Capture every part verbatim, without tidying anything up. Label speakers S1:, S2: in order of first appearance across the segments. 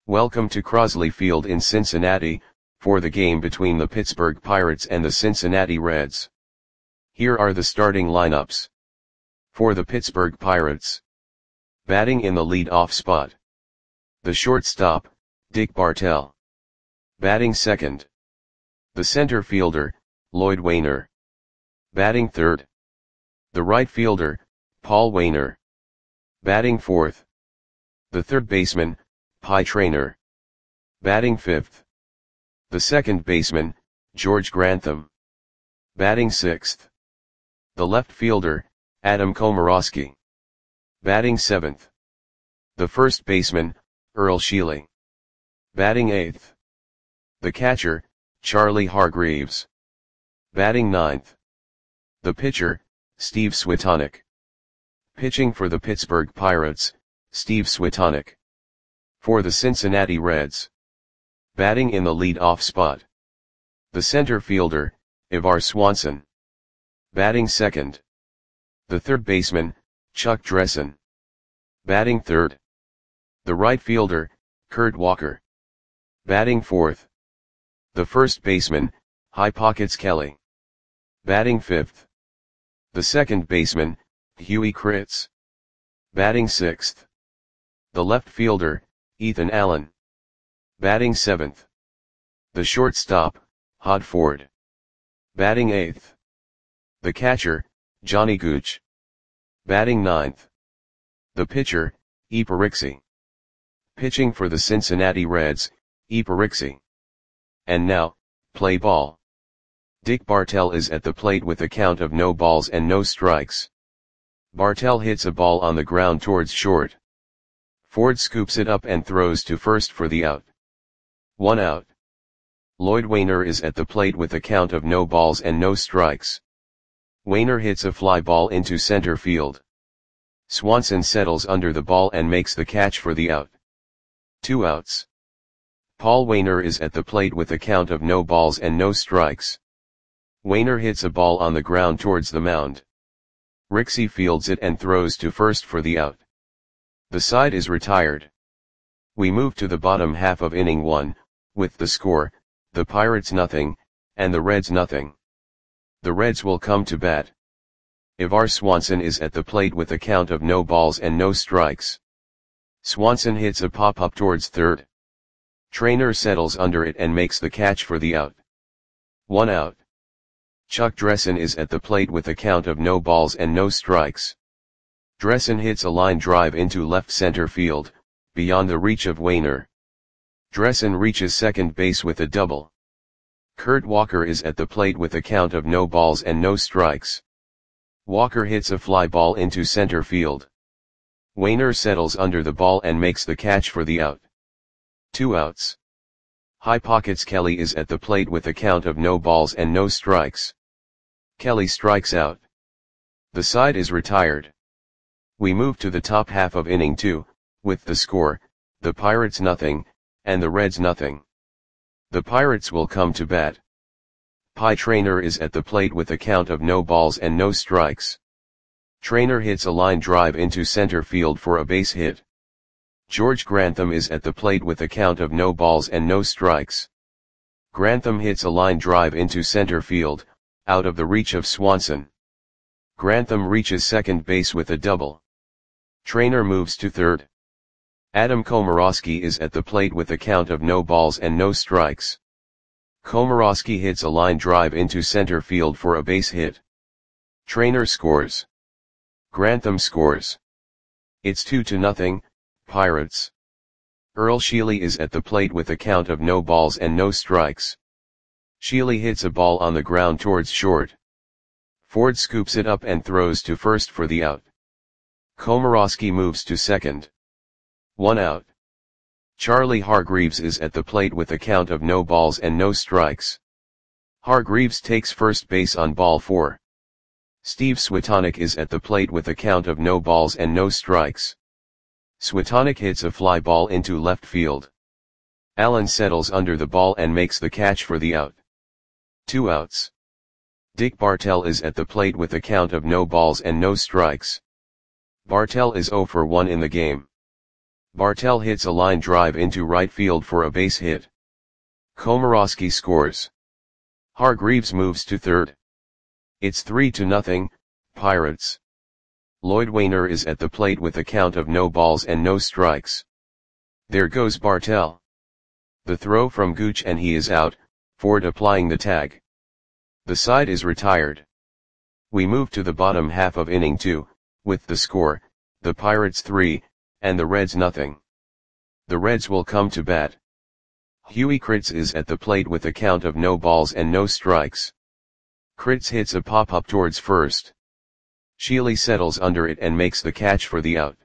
S1: Welcome to Crosley Field in Cincinnati, for the game between the Pittsburgh Pirates and the Cincinnati Reds. Here are the starting lineups. For the Pittsburgh Pirates. Batting in the lead-off spot. The shortstop, Dick Bartell. Batting second. The center fielder, Lloyd Waner. Batting third. The right fielder, Paul Waner. Batting fourth. The third baseman, Pie Traynor. Batting fifth. The second baseman, George Grantham. Batting sixth. The left fielder, Adam Komorowski. Batting seventh. The first baseman, Earl Sheely. Batting eighth. The catcher, Charlie Hargreaves. Batting ninth. The pitcher, Steve Switonick. Pitching for the Pittsburgh Pirates, Steve Switonick. For the Cincinnati Reds. Batting in the lead-off spot. The center fielder, Ivar Swanson. Batting second. The third baseman, Chuck Dressen. Batting third. The right fielder, Kurt Walker. Batting fourth. The first baseman, High Pockets Kelly. Batting fifth. The second baseman, Huey Kritz. Batting sixth. The left fielder, Ethan Allen. Batting seventh. The shortstop, Hod Ford. Batting eighth. The catcher, Johnny Gooch. Batting ninth. The pitcher, E. Parixi. Pitching for the Cincinnati Reds, E. Parixi. And now, play ball. Dick Bartell is at the plate with a count of no balls and no strikes. Bartell hits a ball on the ground towards short. Ford scoops it up and throws to first for the out. One out. Lloyd Waner is at the plate with a count of no balls and no strikes. Waner hits a fly ball into center field. Swanson settles under the ball and makes the catch for the out. Two outs. Paul Waner is at the plate with a count of no balls and no strikes. Waner hits a ball on the ground towards the mound. Rixey fields it and throws to first for the out. The side is retired. We move to the bottom half of inning one, with the score, the Pirates nothing, and the Reds nothing. The Reds will come to bat. Ivar Swanson is at the plate with a count of no balls and no strikes. Swanson hits a pop-up towards third. Traynor settles under it and makes the catch for the out. One out. Chuck Dressen is at the plate with a count of no balls and no strikes. Dressen hits a line drive into left center field, beyond the reach of Waner. Dressen reaches second base with a double. Kurt Walker is at the plate with a count of no balls and no strikes. Walker hits a fly ball into center field. Waner settles under the ball and makes the catch for the out. Two outs. High Pockets Kelly is at the plate with a count of no balls and no strikes. Kelly strikes out. The side is retired. We move to the top half of inning two, with the score, the Pirates nothing, and the Reds nothing. The Pirates will come to bat. Pie Traynor is at the plate with a count of no balls and no strikes. Traynor hits a line drive into center field for a base hit. George Grantham is at the plate with a count of no balls and no strikes. Grantham hits a line drive into center field, out of the reach of Swanson. Grantham reaches second base with a double. Traynor moves to third. Adam Komorowski is at the plate with a count of no balls and no strikes. Komorowski hits a line drive into center field for a base hit. Traynor scores. Grantham scores. It's two to nothing, Pirates. Earl Sheely is at the plate with a count of no balls and no strikes. Sheely hits a ball on the ground towards short. Ford scoops it up and throws to first for the out. Komorowski moves to second. One out. Charlie Hargreaves is at the plate with a count of no balls and no strikes. Hargreaves takes first base on ball four. Steve Switonick is at the plate with a count of no balls and no strikes. Switonick hits a fly ball into left field. Allen settles under the ball and makes the catch for the out. Two outs. Dick Bartell is at the plate with a count of no balls and no strikes. Bartell is zero for one in the game. Bartel hits a line drive into right field for a base hit. Komorowski scores. Hargreaves moves to third. It's three to nothing, Pirates. Lloyd Wainer is at the plate with a count of no balls and no strikes. There goes Bartel. The throw from Gooch and he is out, Ford applying the tag. The side is retired. We move to the bottom half of inning two, with the score, the Pirates three, and the Reds nothing. The Reds will come to bat. Huey Kritz is at the plate with a count of no balls and no strikes. Kritz hits a pop-up towards first. Sheely settles under it and makes the catch for the out.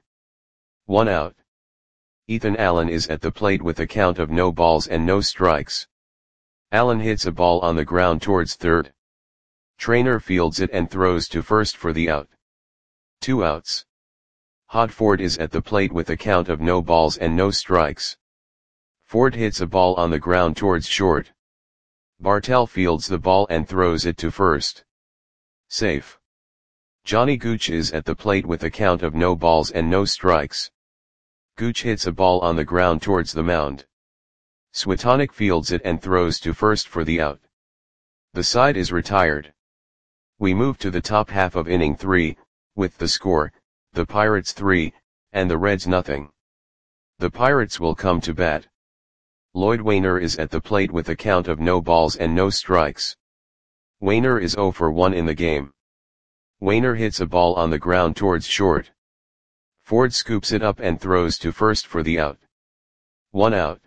S1: One out. Ethan Allen is at the plate with a count of no balls and no strikes. Allen hits a ball on the ground towards third. Trainer fields it and throws to first for the out. Two outs. Hod Ford is at the plate with a count of no balls and no strikes. Ford hits a ball on the ground towards short. Bartel fields the ball and throws it to first. Safe. Johnny Gooch is at the plate with a count of no balls and no strikes. Gooch hits a ball on the ground towards the mound. Switonic fields it and throws to first for the out. The side is retired. We move to the top half of inning three, with the score, the Pirates three, and the Reds nothing. The Pirates will come to bat. Lloyd Wainer is at the plate with a count of no balls and no strikes. Wainer is oh for one in the game. Wainer hits a ball on the ground towards short. Ford scoops it up and throws to first for the out. One out.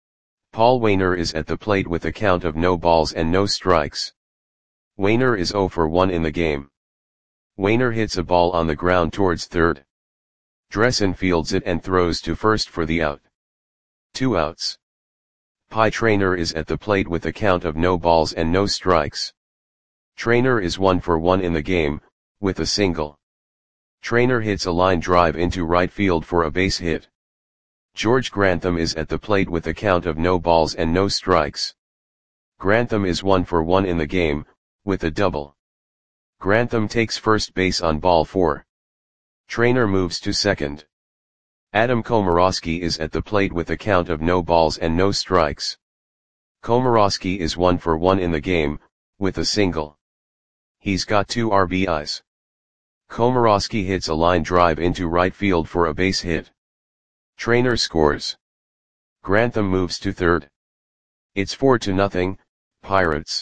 S1: Paul Wainer is at the plate with a count of no balls and no strikes. Wainer is oh for one in the game. Wainer hits a ball on the ground towards third. Dressen fields it and throws to first for the out. Two outs. Pie Trainer is at the plate with a count of no balls and no strikes. Trainer is one for one in the game, with a single. Trainer hits a line drive into right field for a base hit. George Grantham is at the plate with a count of no balls and no strikes. Grantham is one for one in the game, with a double. Grantham takes first base on ball four. Trainer moves to second. Adam Komorowski is at the plate with a count of no balls and no strikes. Komorowski is one for one in the game, with a single. He's got two R B Is. Komorowski hits a line drive into right field for a base hit. Trainer scores. Grantham moves to third. It's four to nothing, Pirates.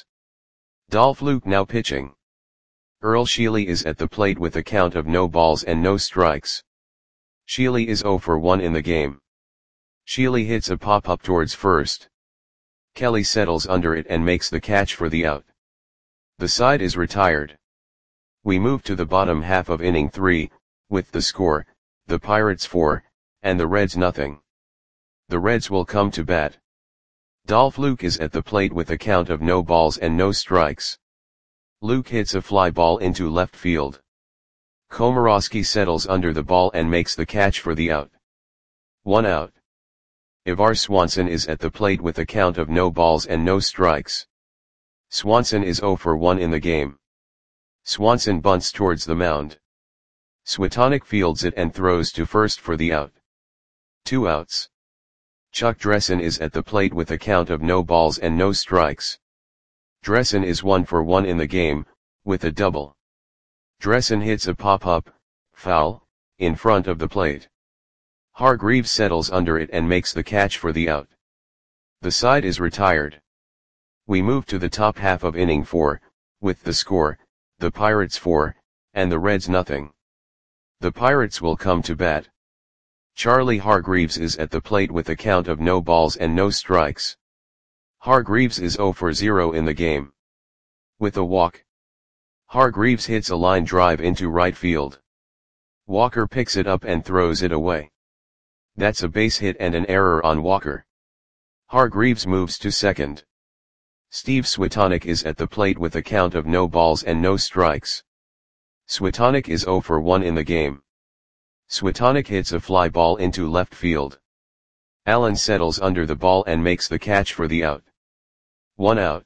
S1: Dolph Luke now pitching. Earl Sheely is at the plate with a count of no balls and no strikes. Sheely is oh for one in the game. Sheely hits a pop-up towards first. Kelly settles under it and makes the catch for the out. The side is retired. We move to the bottom half of inning three, with the score, the Pirates four, and the Reds nothing. The Reds will come to bat. Dolph Luke is at the plate with a count of no balls and no strikes. Luke hits a fly ball into left field. Komorowski settles under the ball and makes the catch for the out. One out. Ivar Swanson is at the plate with a count of no balls and no strikes. Swanson is oh for one in the game. Swanson bunts towards the mound. Switonic fields it and throws to first for the out. Two outs. Chuck Dressen is at the plate with a count of no balls and no strikes. Dressen is one for one in the game, with a double. Dressen hits a pop-up, foul, in front of the plate. Hargreaves settles under it and makes the catch for the out. The side is retired. We move to the top half of inning four, with the score, the Pirates four, and the Reds nothing. The Pirates will come to bat. Charlie Hargreaves is at the plate with a count of no balls and no strikes. Hargreaves is oh for zero in the game. With a walk. Hargreaves hits a line drive into right field. Walker picks it up and throws it away. That's a base hit and an error on Walker. Hargreaves moves to second. Steve Switonic is at the plate with a count of no balls and no strikes. Switonic is oh for one in the game. Switonic hits a fly ball into left field. Allen settles under the ball and makes the catch for the out. One out.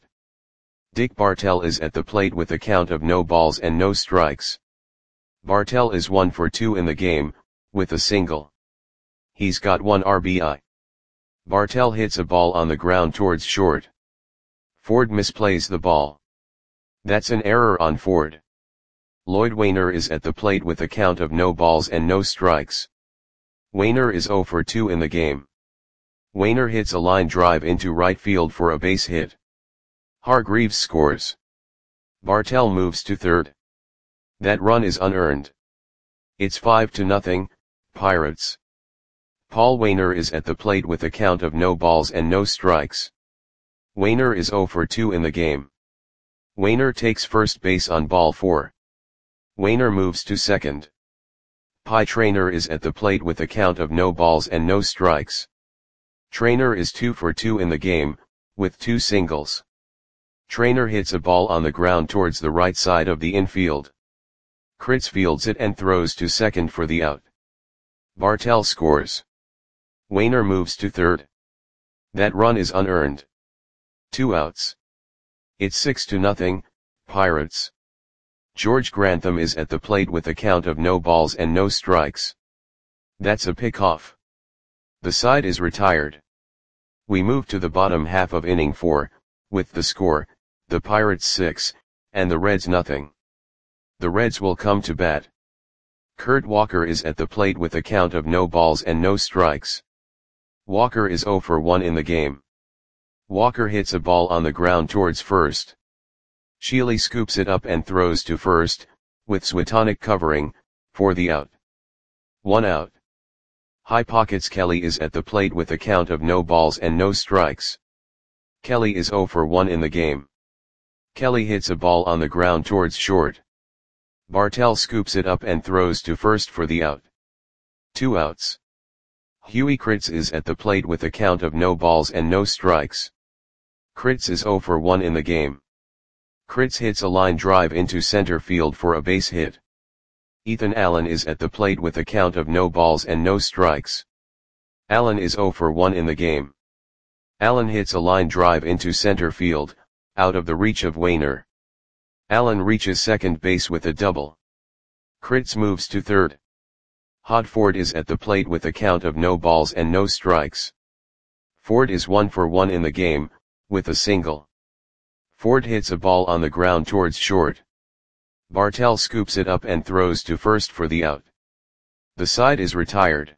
S1: Dick Bartel is at the plate with a count of no balls and no strikes. Bartel is one for two in the game, with a single. He's got one R B I. Bartell hits a ball on the ground towards short. Ford misplays the ball. That's an error on Ford. Lloyd Wainer is at the plate with a count of no balls and no strikes. Wainer is zero for two in the game. Wainer hits a line drive into right field for a base hit. Hargreaves scores. Bartell moves to third. That run is unearned. It's five to nothing, Pirates. Paul Wainer is at the plate with a count of no balls and no strikes. Wainer is zero for two in the game. Wainer takes first base on ball four. Wainer moves to second. Pie Traynor is at the plate with a count of no balls and no strikes. Traynor is two for two in the game, with two singles. Traynor hits a ball on the ground towards the right side of the infield. Kritz fields it and throws to second for the out. Bartell scores. Wainer moves to third. That run is unearned. Two outs. It's six to nothing, Pirates. George Grantham is at the plate with a count of no balls and no strikes. That's a pickoff. The side is retired. We move to the bottom half of inning four, with the score, the Pirates six, and the Reds nothing. The Reds will come to bat. Kurt Walker is at the plate with a count of no balls and no strikes. Walker is zero for one in the game. Walker hits a ball on the ground towards first. Sheely scoops it up and throws to first, with Switonic covering, for the out. One out. High Pockets Kelly is at the plate with a count of no balls and no strikes. Kelly is zero for one in the game. Kelly hits a ball on the ground towards short. Bartell scoops it up and throws to first for the out. Two outs. Huey Kritz is at the plate with a count of no balls and no strikes. Kritz is zero for one in the game. Kritz hits a line drive into center field for a base hit. Ethan Allen is at the plate with a count of no balls and no strikes. Allen is zero for one in the game. Allen hits a line drive into center field, out of the reach of Wainer. Allen reaches second base with a double. Kritz moves to third. Hod Ford is at the plate with a count of no balls and no strikes. Ford is one for one in the game, with a single. Ford hits a ball on the ground towards short. Bartell scoops it up and throws to first for the out. The side is retired.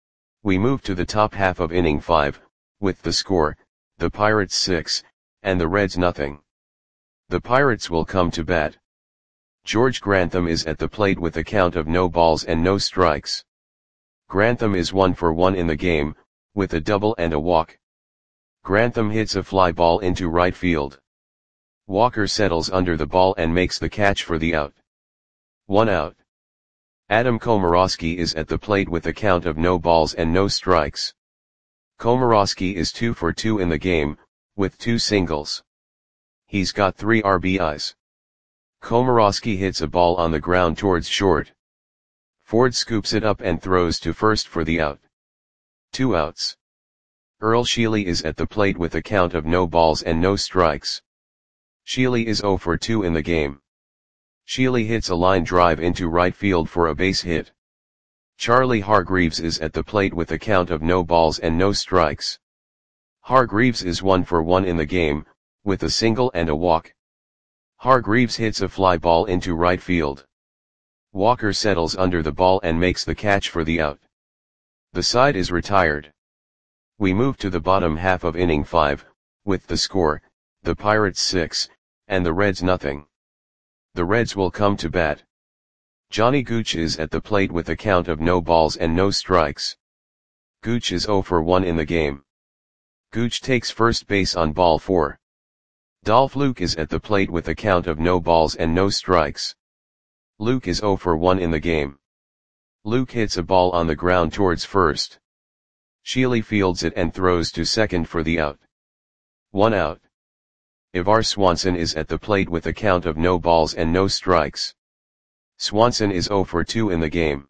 S1: We move to the top half of inning five, with the score, the Pirates six, and the Reds nothing. The Pirates will come to bat. George Grantham is at the plate with a count of no balls and no strikes. Grantham is one for one in the game, with a double and a walk. Grantham hits a fly ball into right field. Walker settles under the ball and makes the catch for the out. One out. Adam Komorowski is at the plate with a count of no balls and no strikes. Komorowski is two for two in the game, with two singles. He's got three R B Is. Komorowski hits a ball on the ground towards short. Ford scoops it up and throws to first for the out. Two outs. Earl Sheely is at the plate with a count of no balls and no strikes. Sheely is zero for two in the game. Sheely hits a line drive into right field for a base hit. Charlie Hargreaves is at the plate with a count of no balls and no strikes. Hargreaves is one for one in the game, with a single and a walk. Hargreaves hits a fly ball into right field. Walker settles under the ball and makes the catch for the out. The side is retired. We move to the bottom half of inning five, with the score, the Pirates six, and the Reds nothing. The Reds will come to bat. Johnny Gooch is at the plate with a count of no balls and no strikes. Gooch is zero for one in the game. Gooch takes first base on ball four. Dolph Luke is at the plate with a count of no balls and no strikes. Luke is zero for one in the game. Luke hits a ball on the ground towards first. Sheely fields it and throws to second for the out. One out. Ivar Swanson is at the plate with a count of no balls and no strikes. Swanson is zero for two in the game.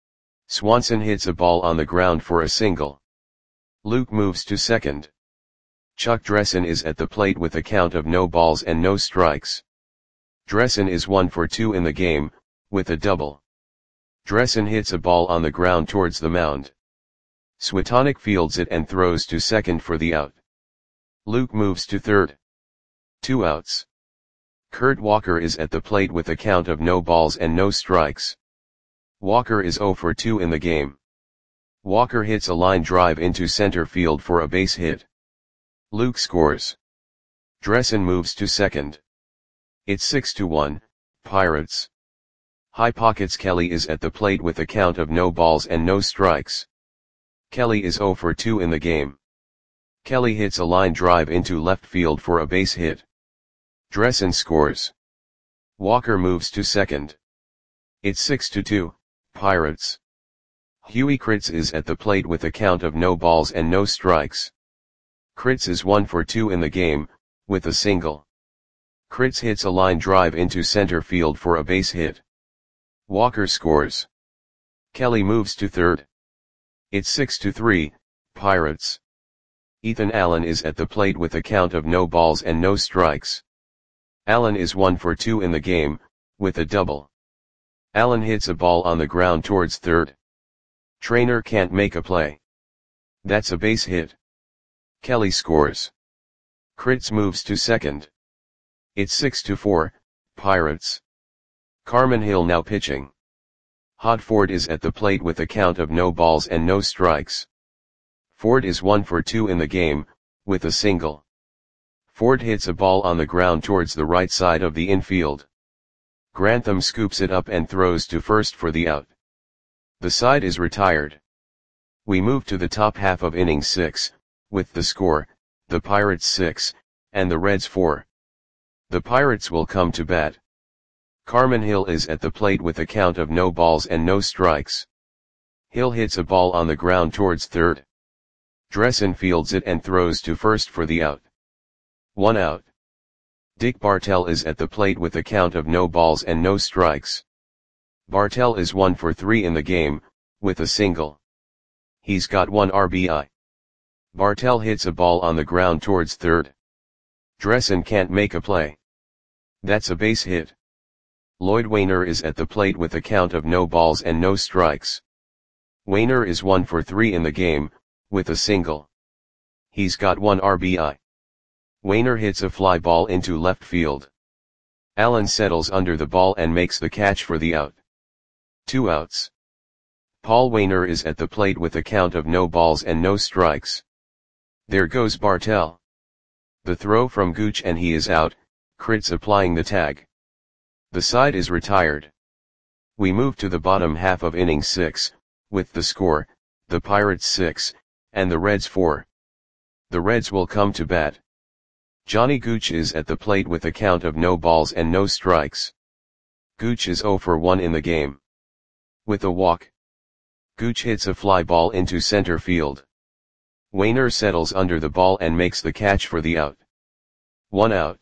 S1: Swanson hits a ball on the ground for a single. Luke moves to second. Chuck Dressen is at the plate with a count of no balls and no strikes. Dressen is one for two in the game, with a double. Dressen hits a ball on the ground towards the mound. Switonic fields it and throws to second for the out. Luke moves to third. Two outs. Kurt Walker is at the plate with a count of no balls and no strikes. Walker is oh for two in the game. Walker hits a line drive into center field for a base hit. Luke scores. Dressen moves to second. It's six to one, Pirates. High pockets Kelly is at the plate with a count of no balls and no strikes. Kelly is oh for two in the game. Kelly hits a line drive into left field for a base hit. Dressen scores. Walker moves to second. It's six to two, Pirates. Huey Kritz is at the plate with a count of no balls and no strikes. Kritz is one for two in the game, with a single. Kritz hits a line drive into center field for a base hit. Walker scores. Kelly moves to third. It's six to three, Pirates. Ethan Allen is at the plate with a count of no balls and no strikes. Allen is one for two in the game, with a double. Allen hits a ball on the ground towards third. Trainer can't make a play. That's a base hit. Kelly scores. Kritz moves to second. It's six to four, Pirates. Carmen Hill now pitching. Hod Ford is at the plate with a count of no balls and no strikes. Ford is one for two in the game, with a single. Ford hits a ball on the ground towards the right side of the infield. Grantham scoops it up and throws to first for the out. The side is retired. We move to the top half of inning six, with the score, the Pirates six, and the Reds four. The Pirates will come to bat. Carmen Hill is at the plate with a count of no balls and no strikes. Hill hits a ball on the ground towards third. Dressen fields it and throws to first for the out. One out. Dick Bartell is at the plate with a count of no balls and no strikes. Bartell is one for three in the game, with a single. He's got one R B I. Bartell hits a ball on the ground towards third. Dressen can't make a play. That's a base hit. Lloyd Wainer is at the plate with a count of no balls and no strikes. Wainer is one for three in the game, with a single. He's got one R B I. Wainer hits a fly ball into left field. Allen settles under the ball and makes the catch for the out. Two outs. Paul Wainer is at the plate with a count of no balls and no strikes. There goes Bartell. The throw from Gooch and he is out, Kritz applying the tag. The side is retired. We move to the bottom half of inning six, with the score, the Pirates six, and the Reds four. The Reds will come to bat. Johnny Gooch is at the plate with a count of no balls and no strikes. Gooch is oh for one in the game. With a walk. Gooch hits a fly ball into center field. Wainer settles under the ball and makes the catch for the out. One out.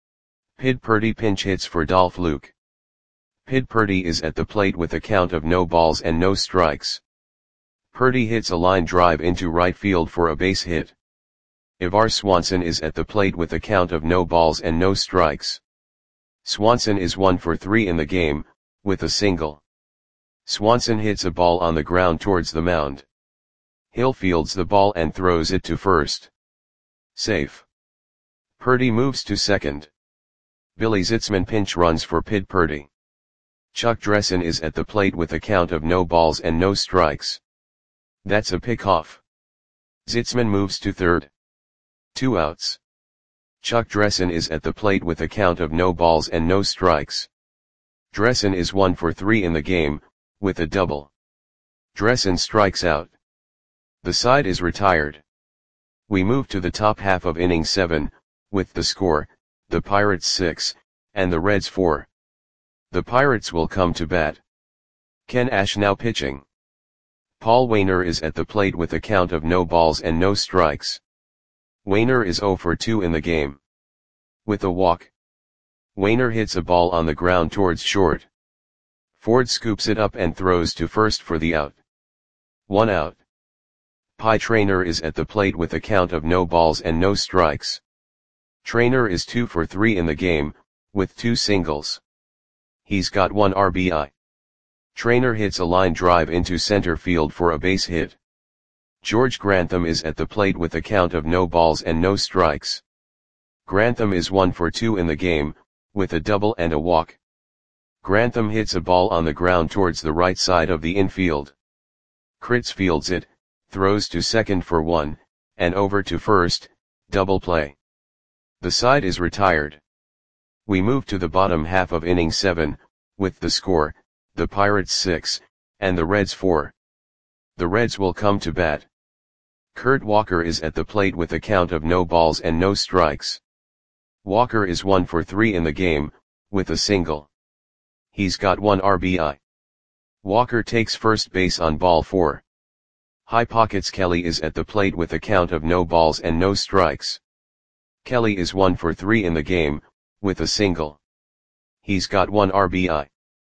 S1: Pid Purdy pinch hits for Dolph Luke. Pid Purdy is at the plate with a count of no balls and no strikes. Purdy hits a line drive into right field for a base hit. Ivar Swanson is at the plate with a count of no balls and no strikes. Swanson is one for three in the game, with a single. Swanson hits a ball on the ground towards the mound. Hill fields the ball and throws it to first. Safe. Purdy moves to second. Billy Zitzman pinch runs for Pid Purdy. Chuck Dressen is at the plate with a count of no balls and no strikes. That's a pickoff. Zitzman moves to third. Two outs. Chuck Dressen is at the plate with a count of no balls and no strikes. Dressen is one for three in the game, with a double. Dressen strikes out. The side is retired. We move to the top half of inning seven, with the score, the Pirates six, and the Reds four. The Pirates will come to bat. Ken Ash now pitching. Paul Wainer is at the plate with a count of no balls and no strikes. Wainer is oh for two in the game. With a walk. Wainer hits a ball on the ground towards short. Ford scoops it up and throws to first for the out. One out. Pie Trainer is at the plate with a count of no balls and no strikes. Trainer is two for three in the game, with two singles. He's got one R B I. Trainer hits a line drive into center field for a base hit. George Grantham is at the plate with a count of no balls and no strikes. Grantham is one for two in the game, with a double and a walk. Grantham hits a ball on the ground towards the right side of the infield. Kritz fields it, throws to second for one, and over to first, double play. The side is retired. We move to the bottom half of inning seven, with the score, the Pirates six, and the Reds four. The Reds will come to bat. Kurt Walker is at the plate with a count of no balls and no strikes. Walker is one for three in the game, with a single. He's got one R B I. Walker takes first base on ball four. High Pockets Kelly is at the plate with a count of no balls and no strikes. Kelly is one for three in the game, with a single. He's got one R B I.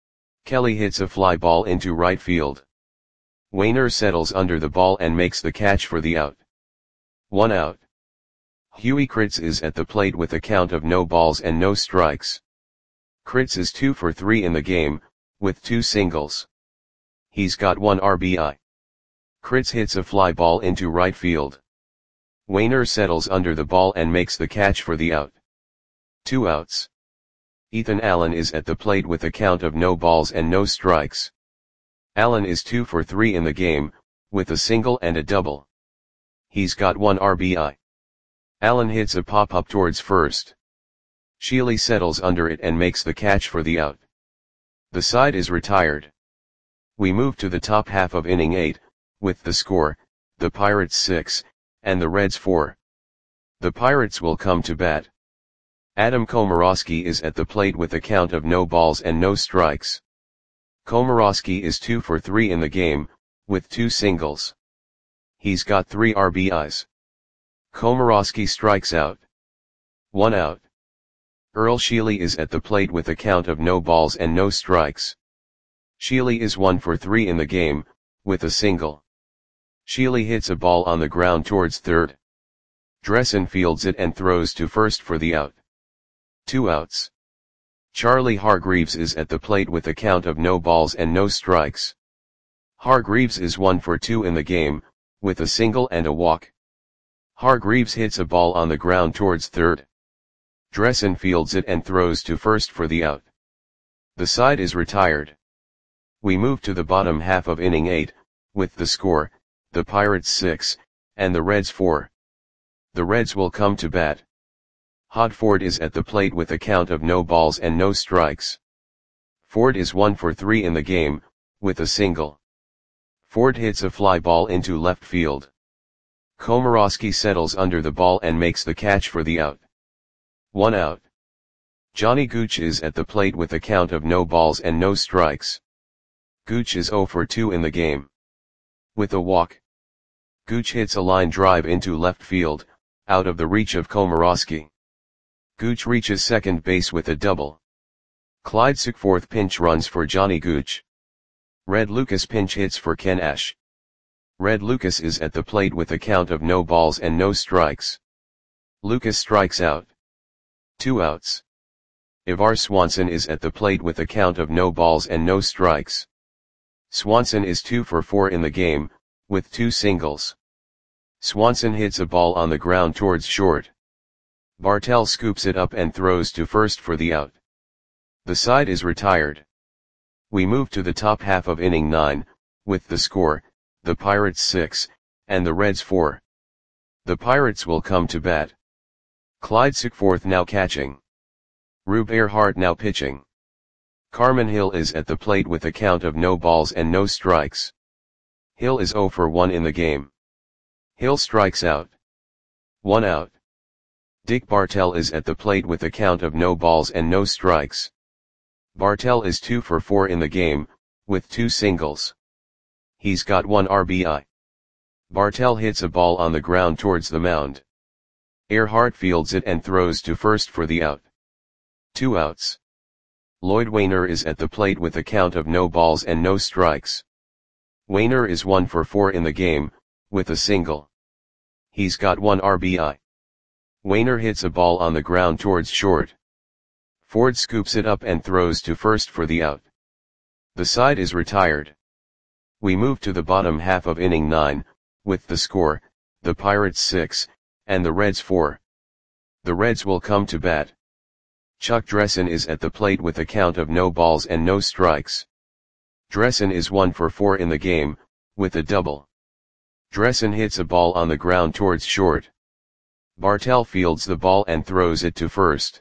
S1: Kelly hits a fly ball into right field. Wainer settles under the ball and makes the catch for the out. One out. Huey Kritz is at the plate with a count of no balls and no strikes. Kritz is two for three in the game, with two singles. He's got one R B I. Kritz hits a fly ball into right field. Wainer settles under the ball and makes the catch for the out. Two outs. Ethan Allen is at the plate with a count of no balls and no strikes. Allen is two for three in the game, with a single and a double. He's got one R B I. Allen hits a pop-up towards first. Sheely settles under it and makes the catch for the out. The side is retired. We move to the top half of inning eight, with the score, the Pirates six, and the Reds four. The Pirates will come to bat. Adam Komorowski is at the plate with a count of no balls and no strikes. Komorowski is two for three in the game, with two singles. He's got three R B Is. Komorowski strikes out. One out. Earl Sheely is at the plate with a count of no balls and no strikes. Sheely is one for three in the game, with a single. Sheely hits a ball on the ground towards third. Dressen fields it and throws to first for the out. Two outs. Charlie Hargreaves is at the plate with a count of no balls and no strikes. Hargreaves is one for two in the game, with a single and a walk. Hargreaves hits a ball on the ground towards third. Dressen fields it and throws to first for the out. The side is retired. We move to the bottom half of inning eight, with the score, the Pirates six, and the Reds four. The Reds will come to bat. Hod Ford is at the plate with a count of no balls and no strikes. Ford is one for three in the game, with a single. Ford hits a fly ball into left field. Komorowski settles under the ball and makes the catch for the out. One out. Johnny Gooch is at the plate with a count of no balls and no strikes. Gooch is zero for two in the game. With a walk. Gooch hits a line drive into left field, out of the reach of Komorowski. Gooch reaches second base with a double. Clyde Sickforth pinch runs for Johnny Gooch. Red Lucas pinch hits for Ken Ash. Red Lucas is at the plate with a count of no balls and no strikes. Lucas strikes out. Two outs. Ivar Swanson is at the plate with a count of no balls and no strikes. Swanson is two for four in the game, with two singles. Swanson hits a ball on the ground towards short. Bartell scoops it up and throws to first for the out. The side is retired. We move to the top half of inning nine, with the score, the Pirates six, and the Reds four. The Pirates will come to bat. Clyde Sickforth now catching. Rube Earhart now pitching. Carmen Hill is at the plate with a count of no balls and no strikes. Hill is zero for one in the game. Hill strikes out. One out. Dick Bartell is at the plate with a count of no balls and no strikes. Bartell is two for four in the game, with two singles. He's got one R B I. Bartell hits a ball on the ground towards the mound. Earhart fields it and throws to first for the out. Two outs. Lloyd Wainer is at the plate with a count of no balls and no strikes. Wainer is one for four in the game, with a single. He's got one R B I. Wainer hits a ball on the ground towards short. Ford scoops it up and throws to first for the out. The side is retired. We move to the bottom half of inning nine, with the score, the Pirates six, and the Reds four. The Reds will come to bat. Chuck Dressen is at the plate with a count of no balls and no strikes. Dressen is one for four in the game, with a double. Dressen hits a ball on the ground towards short. Bartell fields the ball and throws it to first.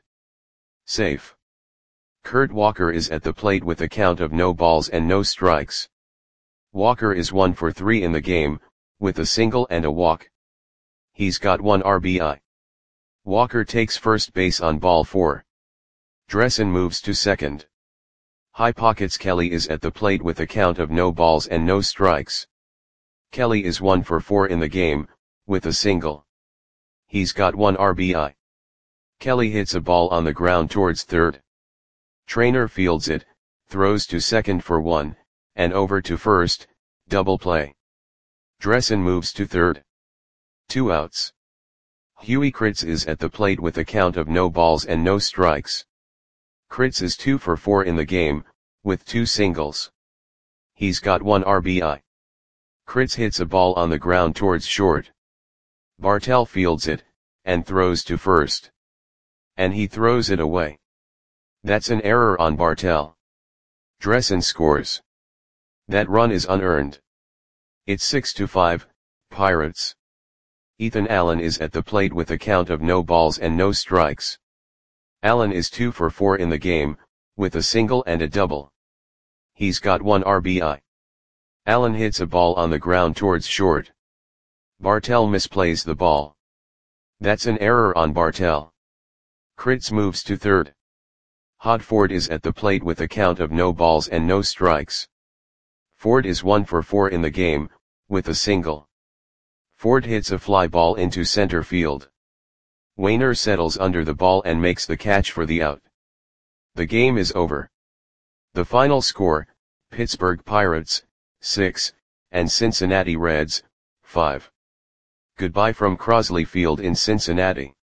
S1: Safe. Kurt Walker is at the plate with a count of no balls and no strikes. Walker is one for three in the game, with a single and a walk. He's got one R B I. Walker takes first base on ball four. Dressen moves to second. High Pockets Kelly is at the plate with a count of no balls and no strikes. Kelly is one for four in the game, with a single. He's got one R B I. Kelly hits a ball on the ground towards third. Trainer fields it, throws to second for one, and over to first, double play. Dressen moves to third. Two outs. Huey Kritz is at the plate with a count of no balls and no strikes. Kritz is two for four in the game, with two singles. He's got one R B I. Kritz hits a ball on the ground towards short. Bartell fields it, and throws to first. And he throws it away. That's an error on Bartell. Dressen scores. That run is unearned. It's six to five, Pirates. Ethan Allen is at the plate with a count of no balls and no strikes. Allen is two for four in the game, with a single and a double. He's got one R B I. Allen hits a ball on the ground towards short. Bartell misplays the ball. That's an error on Bartell. Kritz moves to third. Hod Ford is at the plate with a count of no balls and no strikes. Ford is one for four in the game, with a single. Ford hits a fly ball into center field. Wainer settles under the ball and makes the catch for the out. The game is over. The final score, Pittsburgh Pirates, six, and Cincinnati Reds, five. Goodbye from Crosley Field in Cincinnati.